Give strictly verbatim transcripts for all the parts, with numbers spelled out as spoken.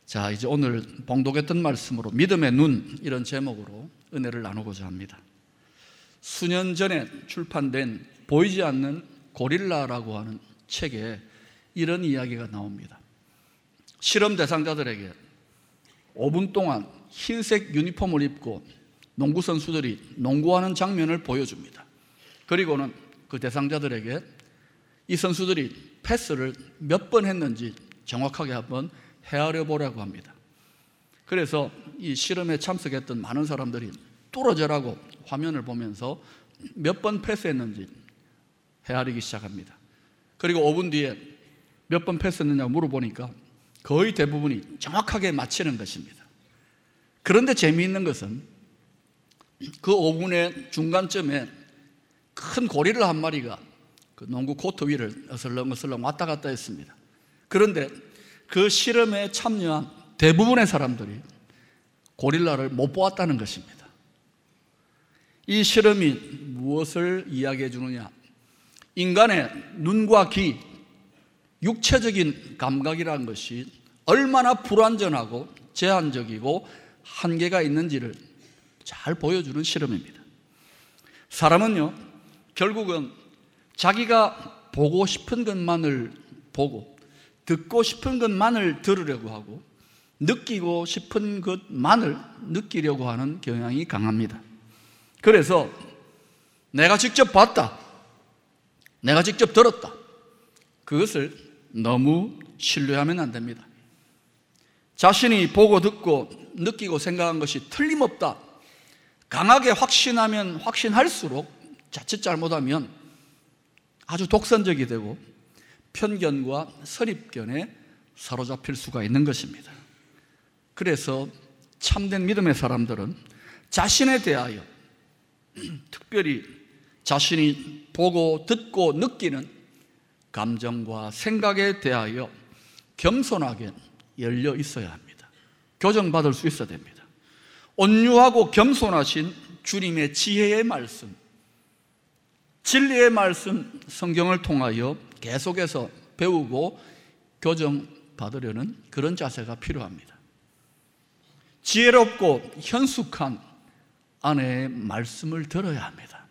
자, 이제 오늘 봉독했던 말씀으로 믿음의 눈, 이런 제목으로 은혜를 나누고자 합니다. 수년 전에 출판된 보이지 않는 고릴라라고 하는 책에 이런 이야기가 나옵니다. 실험 대상자들에게 오 분 동안 흰색 유니폼을 입고 농구 선수들이 농구하는 장면을 보여줍니다. 그리고는 그 대상자들에게 이 선수들이 패스를 몇 번 했는지 정확하게 한번 헤아려 보라고 합니다. 그래서 이 실험에 참석했던 많은 사람들이 뚫어져라고 화면을 보면서 몇 번 패스했는지 헤아리기 시작합니다. 그리고 오 분 뒤에 몇 번 패스했느냐고 물어보니까 거의 대부분이 정확하게 맞히는 것입니다. 그런데 재미있는 것은 그 오 분의 중간쯤에 큰 고릴라 한 마리가 그 농구 코트 위를 어슬렁어슬렁 왔다 갔다 했습니다. 그런데 그 실험에 참여한 대부분의 사람들이 고릴라를 못 보았다는 것입니다. 이 실험이 무엇을 이야기해 주느냐? 인간의 눈과 귀, 육체적인 감각이라는 것이 얼마나 불완전하고 제한적이고 한계가 있는지를 잘 보여주는 실험입니다. 사람은요, 결국은 자기가 보고 싶은 것만을 보고 듣고 싶은 것만을 들으려고 하고 느끼고 싶은 것만을 느끼려고 하는 경향이 강합니다. 그래서 내가 직접 봤다, 내가 직접 들었다, 그것을 너무 신뢰하면 안 됩니다. 자신이 보고 듣고 느끼고 생각한 것이 틀림없다, 강하게 확신하면 확신할수록 자칫 잘못하면 아주 독선적이 되고 편견과 선입견에 사로잡힐 수가 있는 것입니다. 그래서 참된 믿음의 사람들은 자신에 대하여, 특별히 자신이 보고 듣고 느끼는 감정과 생각에 대하여 겸손하게 열려 있어야 합니다. 교정받을 수 있어야 됩니다. 온유하고 겸손하신 주님의 지혜의 말씀, 진리의 말씀, 성경을 통하여 계속해서 배우고 교정받으려는 그런 자세가 필요합니다. 지혜롭고 현숙한 아내의 말씀을 들어야 합니다.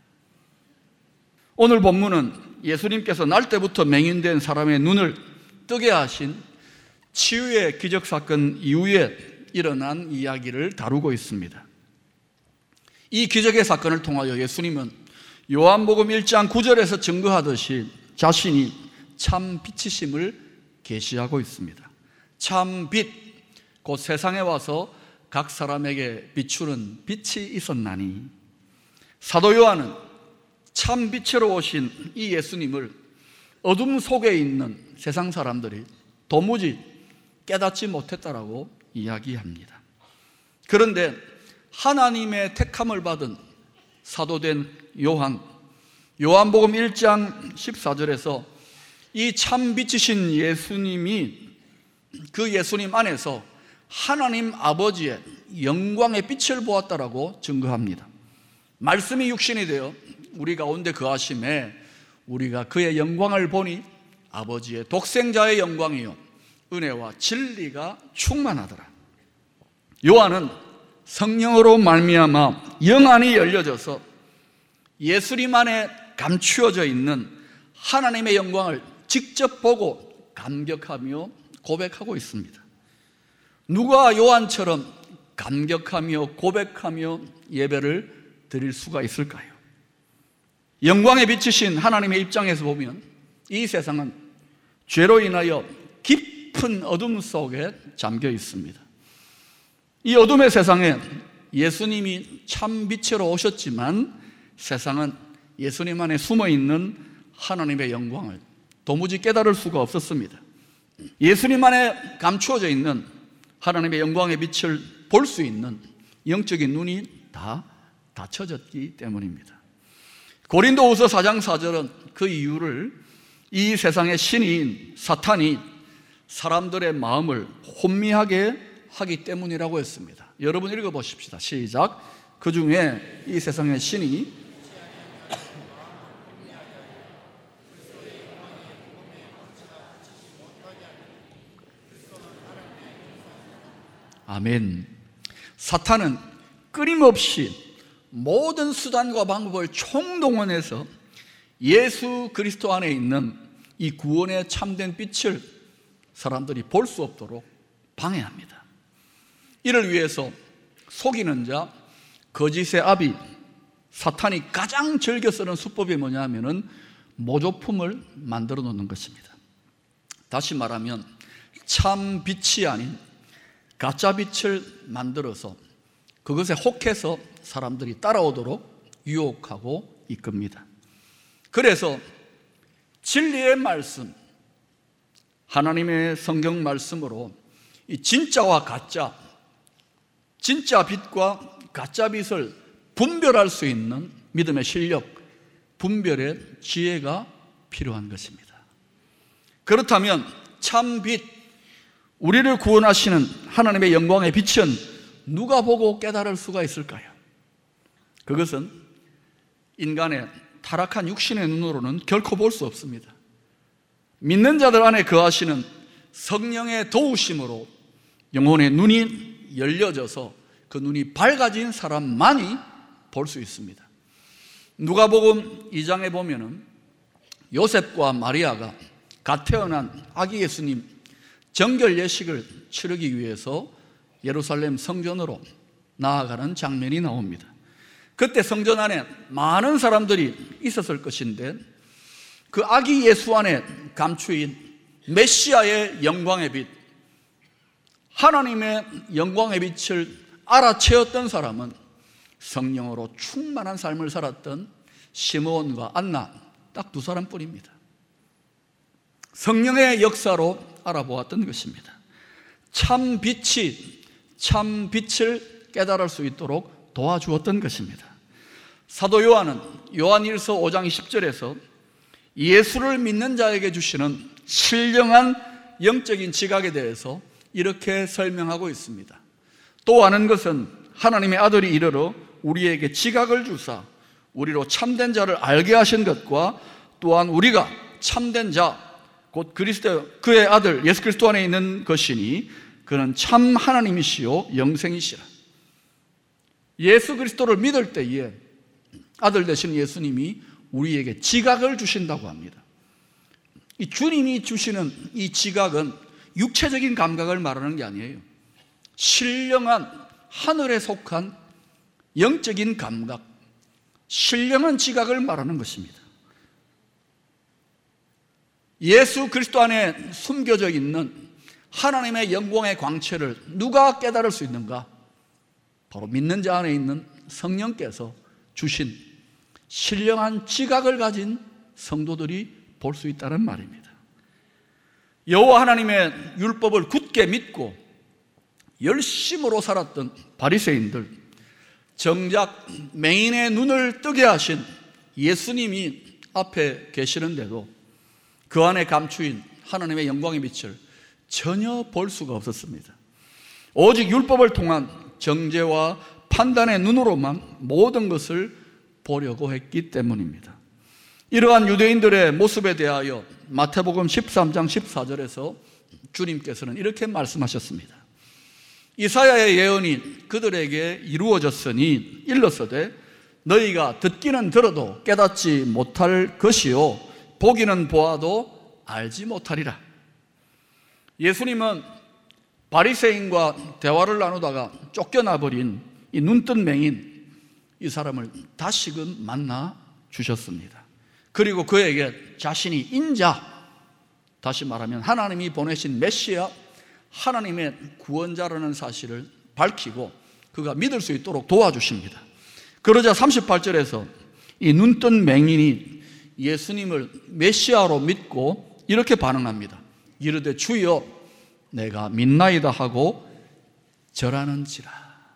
오늘 본문은 예수님께서 날 때부터 맹인된 사람의 눈을 뜨게 하신 치유의 기적사건 이후에 일어난 이야기를 다루고 있습니다. 이 기적의 사건을 통하여 예수님은 요한복음 일 장 구 절에서 증거하듯이 자신이 참 빛이심을 계시하고 있습니다. 참 빛, 곧 세상에 와서 각 사람에게 비추는 빛이 있었나니, 사도 요한은 참 빛으로 오신 이 예수님을 어둠 속에 있는 세상 사람들이 도무지 깨닫지 못했다라고 이야기합니다. 그런데 하나님의 택함을 받은 사도된 요한, 요한복음 일 장 십사 절에서 이 참 빛이신 예수님이 그 예수님 안에서 하나님 아버지의 영광의 빛을 보았다라고 증거합니다. 말씀이 육신이 되어 우리 가운데 거하심에 우리가 그의 영광을 보니 아버지의 독생자의 영광이요 은혜와 진리가 충만하더라. 요한은 성령으로 말미암아 영안이 열려져서 예수님 안에 감추어져 있는 하나님의 영광을 직접 보고 감격하며 고백하고 있습니다. 누가 요한처럼 감격하며 고백하며 예배를 드릴 수가 있을까요? 영광에 비치신 하나님의 입장에서 보면 이 세상은 죄로 인하여 깊은 어둠 속에 잠겨 있습니다. 이 어둠의 세상에 예수님이 참 빛으로 오셨지만 세상은 예수님 안에 숨어있는 하나님의 영광을 도무지 깨달을 수가 없었습니다. 예수님 안에 감추어져 있는 하나님의 영광의 빛을 볼 수 있는 영적인 눈이 다 닫혀졌기 때문입니다. 고린도후서 사 장 사 절은 그 이유를 이 세상의 신인 사탄이 사람들의 마음을 혼미하게 하기 때문이라고 했습니다. 여러분 읽어보십시다. 시작. 그 중에 이 세상의 신이 아멘. 사탄은 끊임없이 모든 수단과 방법을 총동원해서 예수 그리스도 안에 있는 이 구원의 참된 빛을 사람들이 볼 수 없도록 방해합니다. 이를 위해서 속이는 자, 거짓의 아비 사탄이 가장 즐겨 쓰는 수법이 뭐냐 하면은 모조품을 만들어 놓는 것입니다. 다시 말하면 참 빛이 아닌 가짜 빛을 만들어서 그것에 혹해서 사람들이 따라오도록 유혹하고 이끕니다. 그래서 진리의 말씀, 하나님의 성경 말씀으로 이 진짜와 가짜, 진짜 빛과 가짜 빛을 분별할 수 있는 믿음의 실력, 분별의 지혜가 필요한 것입니다. 그렇다면 참 빛, 우리를 구원하시는 하나님의 영광의 빛은 누가 보고 깨달을 수가 있을까요? 그것은 인간의 타락한 육신의 눈으로는 결코 볼 수 없습니다. 믿는 자들 안에 거하시는 성령의 도우심으로 영혼의 눈이 열려져서 그 눈이 밝아진 사람만이 볼 수 있습니다. 누가복음 이 장에 보면은 요셉과 마리아가 갓 태어난 아기 예수님 정결 예식을 치르기 위해서 예루살렘 성전으로 나아가는 장면이 나옵니다. 그때 성전 안에 많은 사람들이 있었을 것인데 그 아기 예수 안에 감추인 메시아의 영광의 빛, 하나님의 영광의 빛을 알아채었던 사람은 성령으로 충만한 삶을 살았던 시므온과 안나, 딱 두 사람뿐입니다. 성령의 역사로 알아보았던 것입니다. 참 빛이 참 빛을 깨달을 수 있도록 도와주었던 것입니다. 사도 요한은 요한일서 오 장 십 절에서 예수를 믿는 자에게 주시는 신령한 영적인 지각에 대해서 이렇게 설명하고 있습니다. 또 아는 것은 하나님의 아들이 이르러 우리에게 지각을 주사 우리로 참된 자를 알게 하신 것과 또한 우리가 참된 자 곧 그리스도 그의 아들 예수 그리스도 안에 있는 것이니 그는 참 하나님이시요 영생이시라. 예수 그리스도를 믿을 때에 아들 되신 예수님이 우리에게 지각을 주신다고 합니다. 이 주님이 주시는 이 지각은 육체적인 감각을 말하는 게 아니에요. 신령한 하늘에 속한 영적인 감각, 신령한 지각을 말하는 것입니다. 예수 그리스도 안에 숨겨져 있는 하나님의 영광의 광채를 누가 깨달을 수 있는가? 바로 믿는 자 안에 있는 성령께서 주신 신령한 지각을 가진 성도들이 볼 수 있다는 말입니다. 여호와 하나님의 율법을 굳게 믿고 열심으로 살았던 바리새인들, 정작 맹인의 눈을 뜨게 하신 예수님이 앞에 계시는데도 그 안에 감추인 하나님의 영광의 빛을 전혀 볼 수가 없었습니다. 오직 율법을 통한 정죄와 판단의 눈으로만 모든 것을 보려고 했기 때문입니다. 이러한 유대인들의 모습에 대하여 마태복음 십삼 장 십사 절에서 주님께서는 이렇게 말씀하셨습니다. 이사야의 예언이 그들에게 이루어졌으니 일렀으되 너희가 듣기는 들어도 깨닫지 못할 것이요 보기는 보아도 알지 못하리라. 예수님은 바리새인과 대화를 나누다가 쫓겨나버린 이 눈뜬 맹인, 이 사람을 다시금 만나 주셨습니다. 그리고 그에게 자신이 인자, 다시 말하면 하나님이 보내신 메시아, 하나님의 구원자라는 사실을 밝히고 그가 믿을 수 있도록 도와주십니다. 그러자 삼십팔 절에서 이 눈뜬 맹인이 예수님을 메시아로 믿고 이렇게 반응합니다. 이르되 주여 내가 믿나이다 하고 절하는지라.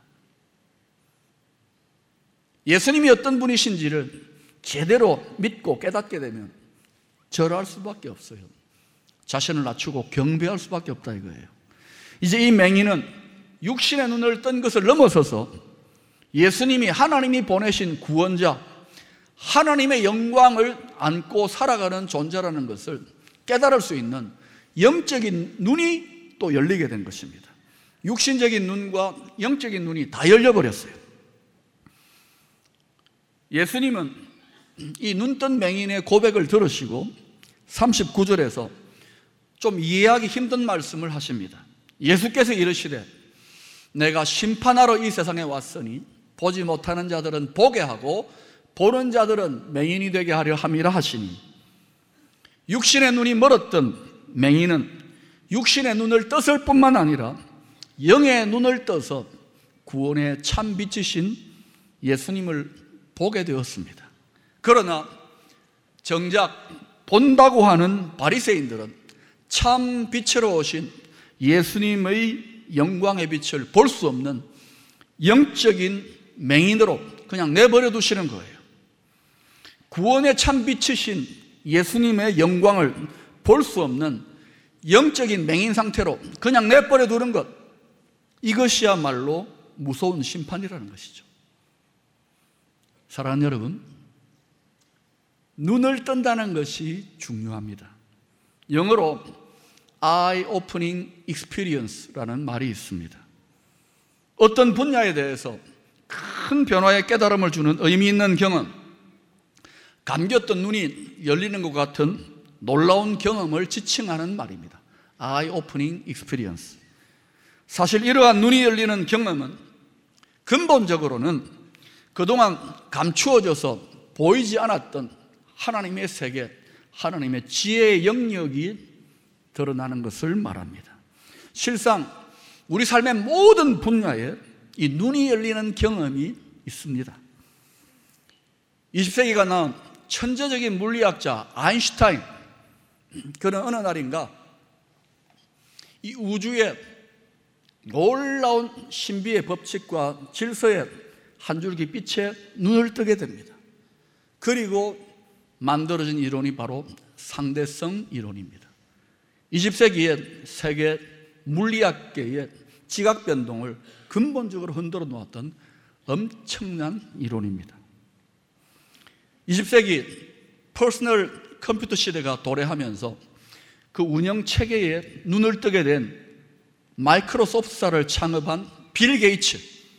예수님이 어떤 분이신지를 제대로 믿고 깨닫게 되면 절할 수밖에 없어요. 자신을 낮추고 경배할 수밖에 없다 이거예요. 이제 이 맹인은 육신의 눈을 뜬 것을 넘어서서 예수님이 하나님이 보내신 구원자, 하나님의 영광을 안고 살아가는 존재라는 것을 깨달을 수 있는 영적인 눈이 또 열리게 된 것입니다. 육신적인 눈과 영적인 눈이 다 열려버렸어요. 예수님은 이 눈뜬 맹인의 고백을 들으시고 삼십구 절에서 좀 이해하기 힘든 말씀을 하십니다. 예수께서 이르시되 내가 심판하러 이 세상에 왔으니 보지 못하는 자들은 보게 하고 보는 자들은 맹인이 되게 하려 함이라 하시니, 육신의 눈이 멀었던 맹인은 육신의 눈을 떴을 뿐만 아니라 영의 눈을 떠서 구원의 참 빛이신 예수님을 보게 되었습니다. 그러나 정작 본다고 하는 바리새인들은 참 빛으로 오신 예수님의 영광의 빛을 볼 수 없는 영적인 맹인으로 그냥 내버려 두시는 거예요. 구원의 참 빛이신 예수님의 영광을 볼 수 없는 영적인 맹인 상태로 그냥 내버려 두는 것, 이것이야말로 무서운 심판이라는 것이죠. 사랑하는 여러분, 눈을 뜬다는 것이 중요합니다. 영어로 Eye Opening Experience라는 말이 있습니다. 어떤 분야에 대해서 큰 변화의 깨달음을 주는 의미 있는 경험, 감겼던 눈이 열리는 것 같은 놀라운 경험을 지칭하는 말입니다. Eye Opening Experience. 사실 이러한 눈이 열리는 경험은 근본적으로는 그동안 감추어져서 보이지 않았던 하나님의 세계, 하나님의 지혜의 영역이 드러나는 것을 말합니다. 실상 우리 삶의 모든 분야에 이 눈이 열리는 경험이 있습니다. 이십 세기가 나온 천재적인 물리학자 아인슈타인, 그는 어느 날인가 이 우주의 놀라운 신비의 법칙과 질서의 한 줄기 빛에 눈을 뜨게 됩니다. 그리고 만들어진 이론이 바로 상대성 이론입니다. 이십 세기의 세계 물리학계의 지각 변동을 근본적으로 흔들어 놓았던 엄청난 이론입니다. 이십 세기 퍼스널 컴퓨터 시대가 도래하면서 그 운영 체계에 눈을 뜨게 된 마이크로소프트사를 창업한 빌 게이츠,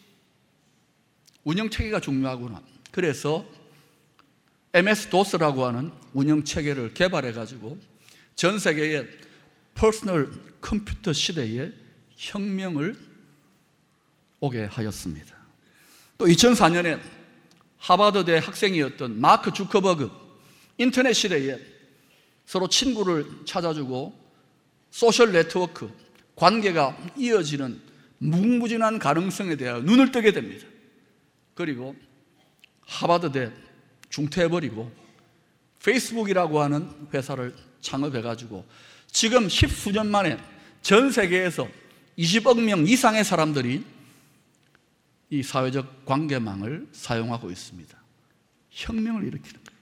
운영 체계가 중요하구나. 그래서 엠에스 도스라고 하는 운영 체계를 개발해 가지고 전 세계의 퍼스널 컴퓨터 시대에 혁명을 오게 하였습니다. 또 이천사 년에 하버드대 학생이었던 마크 주커버그, 인터넷 시대에 서로 친구를 찾아주고 소셜 네트워크, 관계가 이어지는 무궁무진한 가능성에 대하여 눈을 뜨게 됩니다. 그리고 하버드대 중퇴해버리고 페이스북이라고 하는 회사를 창업해가지고 지금 십수년 만에 전 세계에서 이십억 명 이상의 사람들이 이 사회적 관계망을 사용하고 있습니다. 혁명을 일으키는 거예요.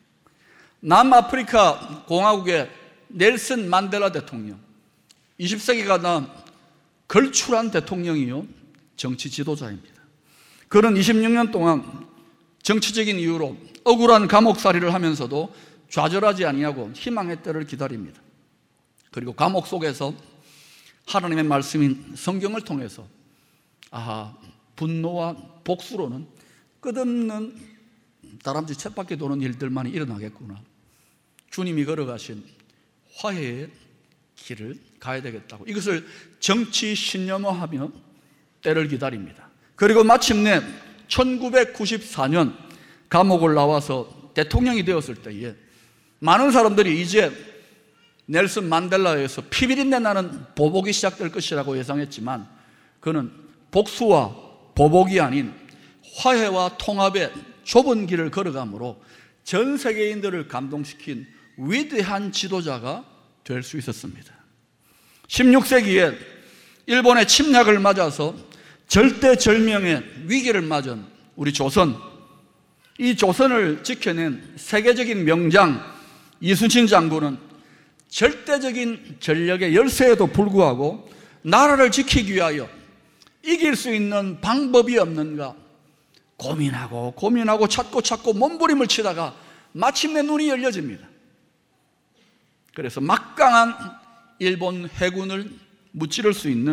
남아프리카 공화국의 넬슨 만델라 대통령, 이십 세기가 나온 걸출한 대통령이요 정치 지도자입니다. 그는 이십육 년 동안 정치적인 이유로 억울한 감옥살이를 하면서도 좌절하지 아니하고 희망의 때를 기다립니다. 그리고 감옥 속에서 하나님의 말씀인 성경을 통해서 아하, 분노와 복수로는 끝없는 다람쥐 쳇바퀴 도는 일들만이 일어나겠구나. 주님이 걸어가신 화해의 길을 가야 되겠다고 이것을 정치 신념화하며 때를 기다립니다. 그리고 마침내 천구백구십사 년 감옥을 나와서 대통령이 되었을 때에 많은 사람들이 이제 넬슨 만델라에서 피비린내 나는 보복이 시작될 것이라고 예상했지만 그는 복수와 보복이 아닌 화해와 통합의 좁은 길을 걸어가므로 전 세계인들을 감동시킨 위대한 지도자가 될 수 있었습니다. 십육 세기에 일본의 침략을 맞아서 절대절명의 위기를 맞은 우리 조선, 이 조선을 지켜낸 세계적인 명장 이순신 장군은 절대적인 전력의 열세에도 불구하고 나라를 지키기 위하여 이길 수 있는 방법이 없는가 고민하고 고민하고 찾고 찾고 몸부림을 치다가 마침내 눈이 열려집니다. 그래서 막강한 일본 해군을 무찌를 수 있는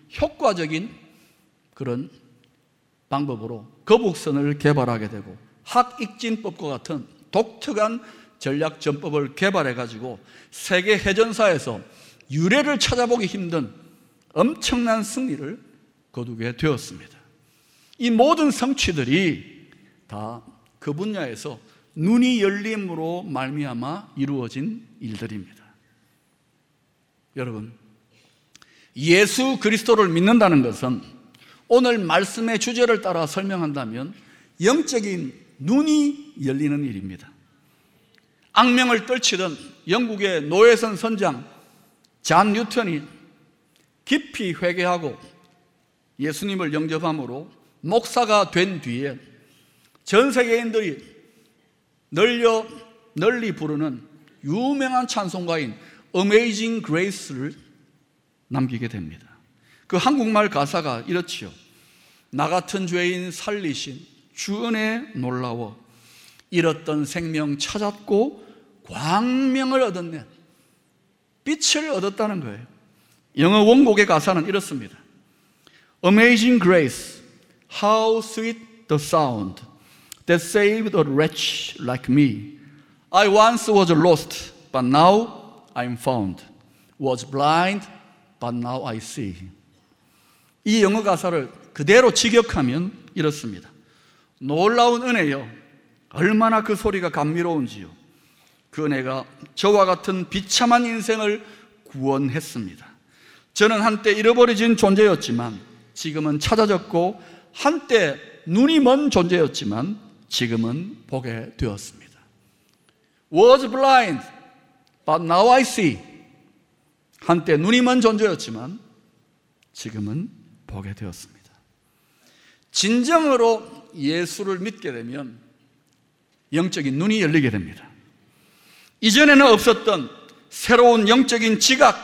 효과적인 그런 방법으로 거북선을 개발하게 되고 학익진법과 같은 독특한 전략 전법을 개발해 가지고 세계 해전사에서 유례를 찾아보기 힘든 엄청난 승리를 거두게 되었습니다. 이 모든 성취들이 다 그 분야에서 눈이 열림으로 말미암아 이루어진 일들입니다. 여러분, 예수 그리스도를 믿는다는 것은 오늘 말씀의 주제를 따라 설명한다면 영적인 눈이 열리는 일입니다. 악명을 떨치던 영국의 노회선 선장 잔 뉴턴이 깊이 회개하고 예수님을 영접함으로 목사가 된 뒤에 전 세계인들이 널려 널리 부르는 유명한 찬송가인 Amazing Grace를 남기게 됩니다. 그 한국말 가사가 이렇지요. 나 같은 죄인 살리신 주 은혜 놀라워 잃었던 생명 찾았고 광명을 얻었네. 빛을 얻었다는 거예요. 영어 원곡의 가사는 이렇습니다. Amazing grace, how sweet the sound that saved a wretch like me. I once was lost, but now I'm found. Was blind, but now I see. 이 영어 가사를 그대로 직역하면 이렇습니다. 놀라운 은혜요, 얼마나 그 소리가 감미로운지요. 그 은혜가 저와 같은 비참한 인생을 구원했습니다. 저는 한때 잃어버려진 존재였지만 지금은 찾아졌고, 한때 눈이 먼 존재였지만 지금은 보게 되었습니다. Was blind, but now I see. 한때 눈이 먼 존재였지만 지금은 보게 되었습니다. 진정으로 예수를 믿게 되면 영적인 눈이 열리게 됩니다. 이전에는 없었던 새로운 영적인 지각,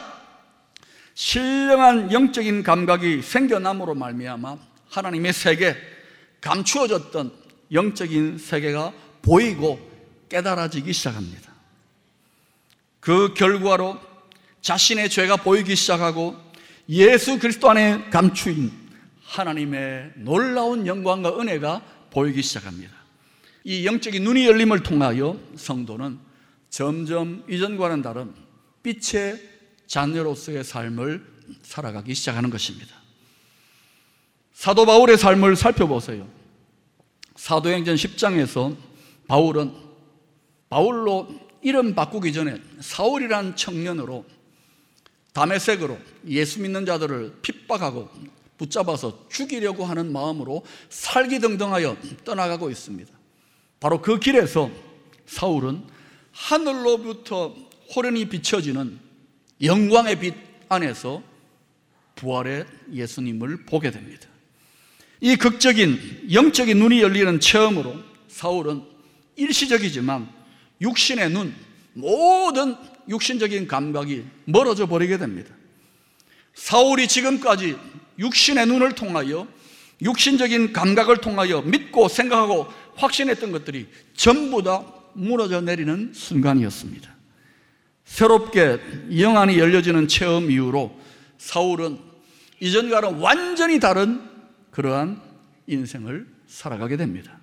신령한 영적인 감각이 생겨남으로 말미암아 하나님의 세계, 감추어졌던 영적인 세계가 보이고 깨달아지기 시작합니다. 그 결과로 자신의 죄가 보이기 시작하고 예수 그리스도 안에 감추인 하나님의 놀라운 영광과 은혜가 보이기 시작합니다. 이 영적인 눈이 열림을 통하여 성도는 점점 이전과는 다른 빛의 자녀로서의 삶을 살아가기 시작하는 것입니다. 사도 바울의 삶을 살펴보세요. 사도행전 십 장에서 바울은 바울로 이름 바꾸기 전에 사울이란 청년으로 다메섹으로 예수 믿는 자들을 핍박하고 붙잡아서 죽이려고 하는 마음으로 살기등등하여 떠나가고 있습니다. 바로 그 길에서 사울은 하늘로부터 호련히 비춰지는 영광의 빛 안에서 부활의 예수님을 보게 됩니다. 이 극적인 영적인 눈이 열리는 체험으로 사울은 일시적이지만 육신의 눈, 모든 육신적인 감각이 멀어져 버리게 됩니다. 사울이 지금까지 육신의 눈을 통하여, 육신적인 감각을 통하여 믿고 생각하고 확신했던 것들이 전부 다 무너져 내리는 순간이었습니다. 새롭게 영안이 열려지는 체험 이후로 사울은 이전과는 완전히 다른 그러한 인생을 살아가게 됩니다.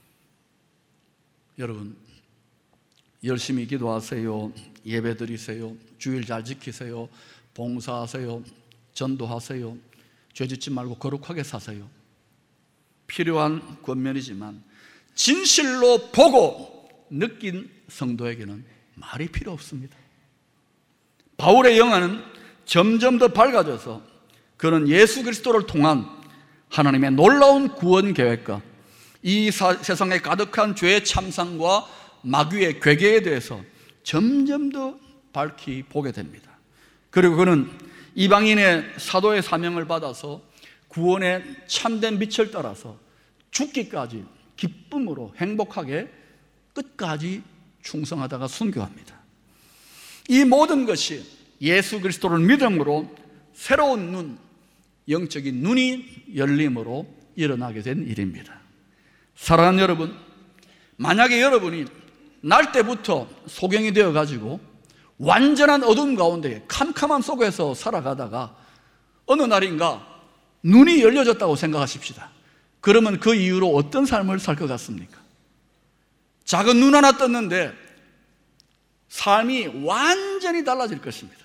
여러분, 열심히 기도하세요. 예배 드리세요. 주일 잘 지키세요. 봉사하세요. 전도하세요. 죄짓지 말고 거룩하게 사세요. 필요한 권면이지만 진실로 보고 느낀 성도에게는 말이 필요 없습니다. 바울의 영안은 점점 더 밝아져서 그는 예수 그리스도를 통한 하나님의 놀라운 구원 계획과 이 사, 세상에 가득한 죄의 참상과 마귀의 괴계에 대해서 점점 더 밝히 보게 됩니다. 그리고 그는 이방인의 사도의 사명을 받아서 구원의 참된 빛을 따라서 죽기까지 기쁨으로 행복하게 끝까지 충성하다가 순교합니다. 이 모든 것이 예수 그리스도를 믿음으로 새로운 눈, 영적인 눈이 열림으로 일어나게 된 일입니다. 사랑하는 여러분, 만약에 여러분이 날 때부터 소경이 되어가지고 완전한 어둠 가운데 캄캄함 속에서 살아가다가 어느 날인가 눈이 열려졌다고 생각하십시다. 그러면 그 이후로 어떤 삶을 살 것 같습니까? 작은 눈 하나 떴는데 삶이 완전히 달라질 것입니다.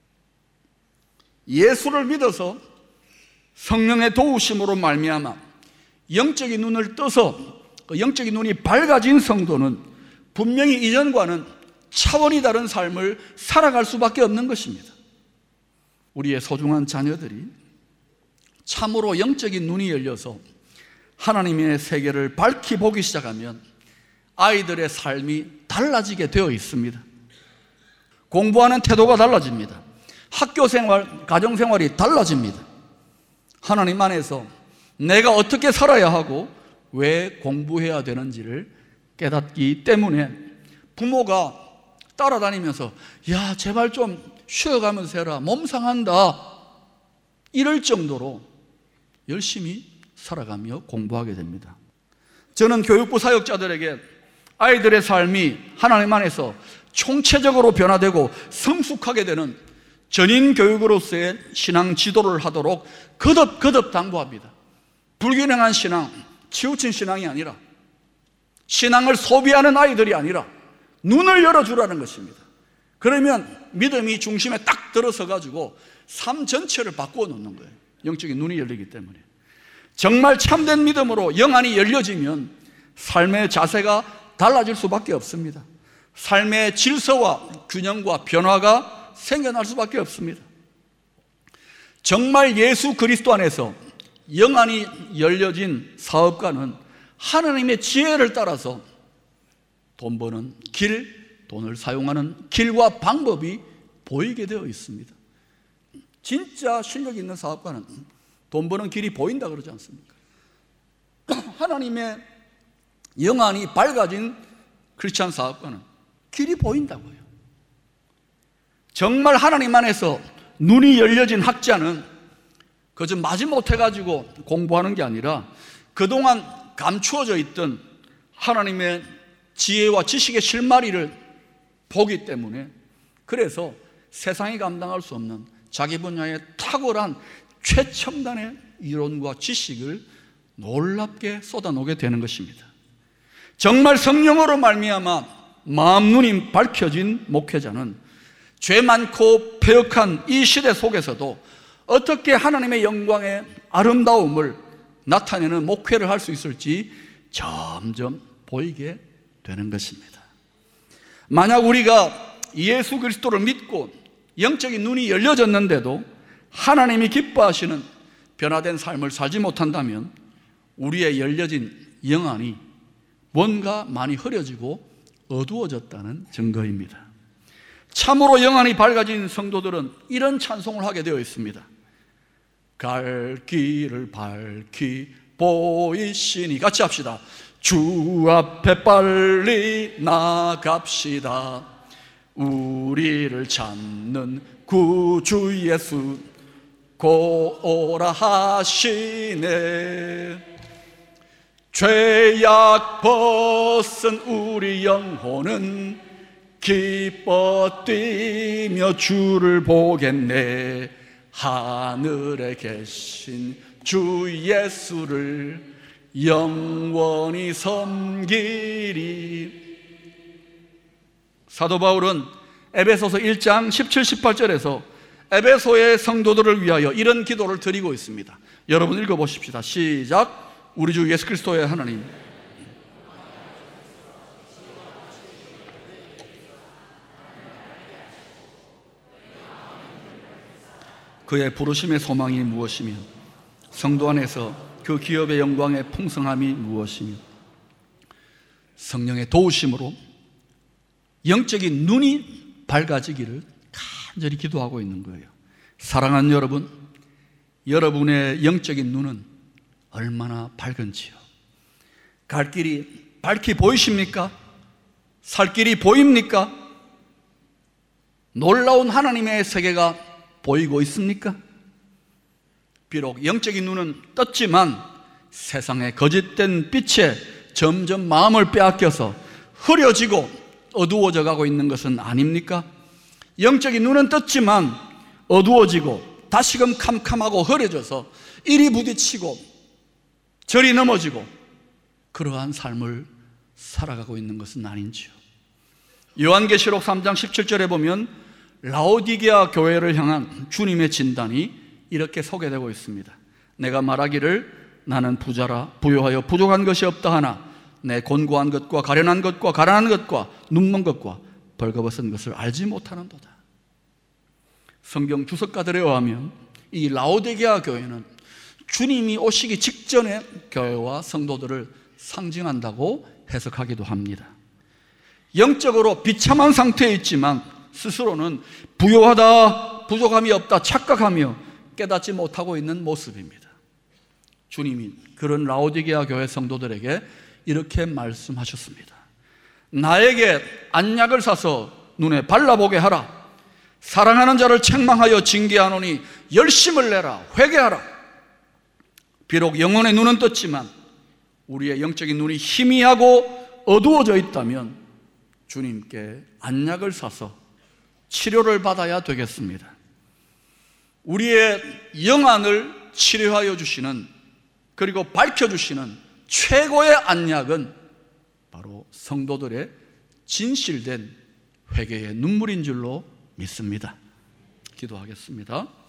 예수를 믿어서 성령의 도우심으로 말미암아 영적인 눈을 떠서 그 영적인 눈이 밝아진 성도는 분명히 이전과는 차원이 다른 삶을 살아갈 수밖에 없는 것입니다. 우리의 소중한 자녀들이 참으로 영적인 눈이 열려서 하나님의 세계를 밝히 보기 시작하면 아이들의 삶이 달라지게 되어 있습니다. 공부하는 태도가 달라집니다. 학교 생활, 가정 생활이 달라집니다. 하나님 안에서 내가 어떻게 살아야 하고 왜 공부해야 되는지를 깨닫기 때문에 부모가 따라다니면서 야 제발 좀 쉬어가면서 해라, 몸 상한다, 이럴 정도로 열심히 살아가며 공부하게 됩니다. 저는 교육부 사역자들에게 아이들의 삶이 하나님 안에서 총체적으로 변화되고 성숙하게 되는 전인 교육으로서의 신앙 지도를 하도록 거듭거듭 당부합니다. 불균형한 신앙, 치우친 신앙이 아니라, 신앙을 소비하는 아이들이 아니라 눈을 열어주라는 것입니다. 그러면 믿음이 중심에 딱 들어서 가지고 삶 전체를 바꾸어 놓는 거예요. 영적인 눈이 열리기 때문에. 정말 참된 믿음으로 영안이 열려지면 삶의 자세가 달라질 수밖에 없습니다. 삶의 질서와 균형과 변화가 생겨날 수밖에 없습니다. 정말 예수 그리스도 안에서 영안이 열려진 사업가는 하나님의 지혜를 따라서 돈 버는 길, 돈을 사용하는 길과 방법이 보이게 되어 있습니다. 진짜 실력 있는 사업가는 돈 버는 길이 보인다 그러지 않습니까? 하나님의 영안이 밝아진 크리스찬 사업가는 길이 보인다고요. 정말 하나님 안에서 눈이 열려진 학자는 그저 마지못해가지고 공부하는 게 아니라 그동안 감추어져 있던 하나님의 지혜와 지식의 실마리를 보기 때문에, 그래서 세상이 감당할 수 없는 자기 분야의 탁월한 최첨단의 이론과 지식을 놀랍게 쏟아놓게 되는 것입니다. 정말 성령으로 말미암아 마음 눈이 밝혀진 목회자는 죄 많고 패역한 이 시대 속에서도 어떻게 하나님의 영광의 아름다움을 나타내는 목회를 할 수 있을지 점점 보이게 되는 것입니다. 만약 우리가 예수 그리스도를 믿고 영적인 눈이 열려졌는데도 하나님이 기뻐하시는 변화된 삶을 살지 못한다면 우리의 열려진 영안이 뭔가 많이 흐려지고 어두워졌다는 증거입니다. 참으로 영안이 밝아진 성도들은 이런 찬송을 하게 되어 있습니다. 갈 길을 밝히 보이시니, 같이 합시다. 주 앞에 빨리 나갑시다. 우리를 찾는 구주 예수 곧 오라 하시네. 죄악 벗은 우리 영혼은 기뻐 뛰며 주를 보겠네. 하늘에 계신 주 예수를 영원히 섬기리. 사도 바울은 에베소서 일 장 십칠, 십팔 절에서 에베소의 성도들을 위하여 이런 기도를 드리고 있습니다. 여러분 읽어보십시다. 시작. 우리 주 예수 그리스도의 하나님, 그의 부르심의 소망이 무엇이며 성도 안에서 그 기업의 영광의 풍성함이 무엇이며 성령의 도우심으로 영적인 눈이 밝아지기를 간절히 기도하고 있는 거예요. 사랑하는 여러분, 여러분의 영적인 눈은 얼마나 밝은지요. 갈 길이 밝히 보이십니까? 살 길이 보입니까? 놀라운 하나님의 세계가 보이고 있습니까? 비록 영적인 눈은 떴지만 세상의 거짓된 빛에 점점 마음을 빼앗겨서 흐려지고 어두워져 가고 있는 것은 아닙니까? 영적인 눈은 떴지만 어두워지고 다시금 캄캄하고 흐려져서 이리 부딪히고 저리 넘어지고 그러한 삶을 살아가고 있는 것은 아닌지요. 요한계시록 삼 장 십칠 절에 보면 라오디게아 교회를 향한 주님의 진단이 이렇게 소개되고 있습니다. 내가 말하기를 나는 부자라 부요하여 부족한 것이 없다 하나 내 곤고한 것과 가련한 것과 가난한 것과 눈먼 것과 벌거벗은 것을 알지 못하는도다. 성경 주석가들에 의하면 이 라오디게아 교회는 주님이 오시기 직전의 교회와 성도들을 상징한다고 해석하기도 합니다. 영적으로 비참한 상태에 있지만 스스로는 부요하다, 부족함이 없다 착각하며 깨닫지 못하고 있는 모습입니다. 주님이 그런 라오디게아 교회 성도들에게 이렇게 말씀하셨습니다. 나에게 안약을 사서 눈에 발라보게 하라. 사랑하는 자를 책망하여 징계하노니 열심을 내라. 회개하라. 비록 영혼의 눈은 떴지만 우리의 영적인 눈이 희미하고 어두워져 있다면 주님께 안약을 사서 치료를 받아야 되겠습니다. 우리의 영안을 치료하여 주시는, 그리고 밝혀주시는 최고의 안약은 바로 성도들의 진실된 회개의 눈물인 줄로 믿습니다. 기도하겠습니다.